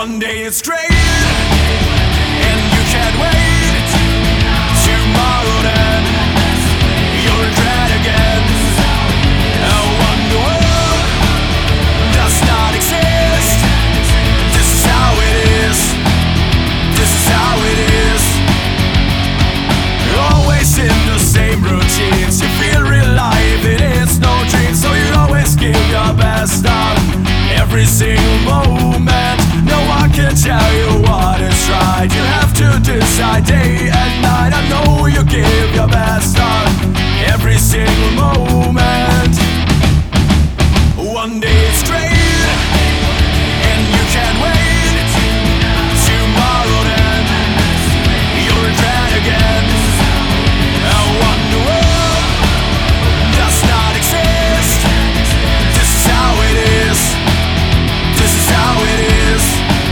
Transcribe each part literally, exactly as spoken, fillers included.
One day it's great, and you can't wait. Tomorrow then, you'll regret again. A wonder world does not exist. This is how it is. This is how it is. Always in the same routines. You feel real life, it is no dream. So you always give your best on every single moment. No one can tell you what is right. You have to decide day and night. I know you give your best on every single moment. One day it's great, and you can't wait. Tomorrow then, you'll regret again. A wonder world does not exist. This is how it is. This is how it is.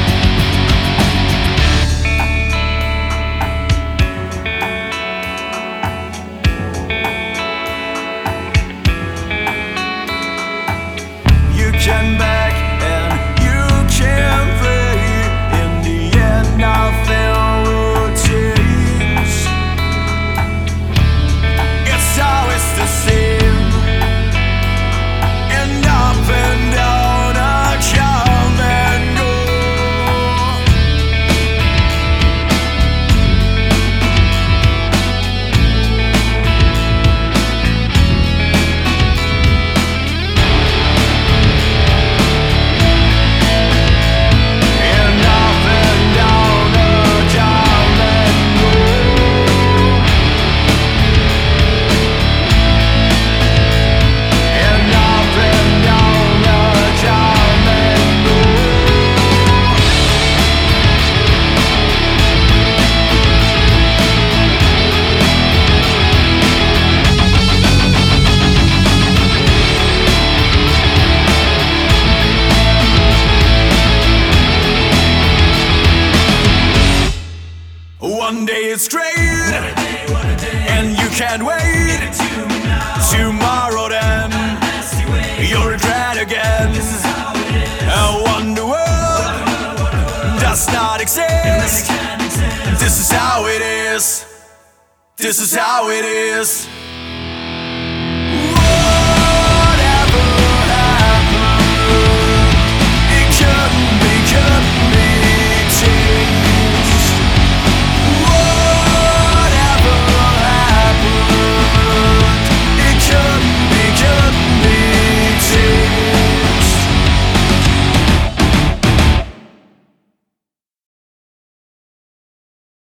You can back and you can pray. In the end, nothing will change. It's always the same. And up and down, I come and go. And up and down, I come and go. And up and down, I come and go. One day it's great, and you can't wait. Tomorrow then, you'll regret again. A wonder world does not exist. This is how it is. This is how it is.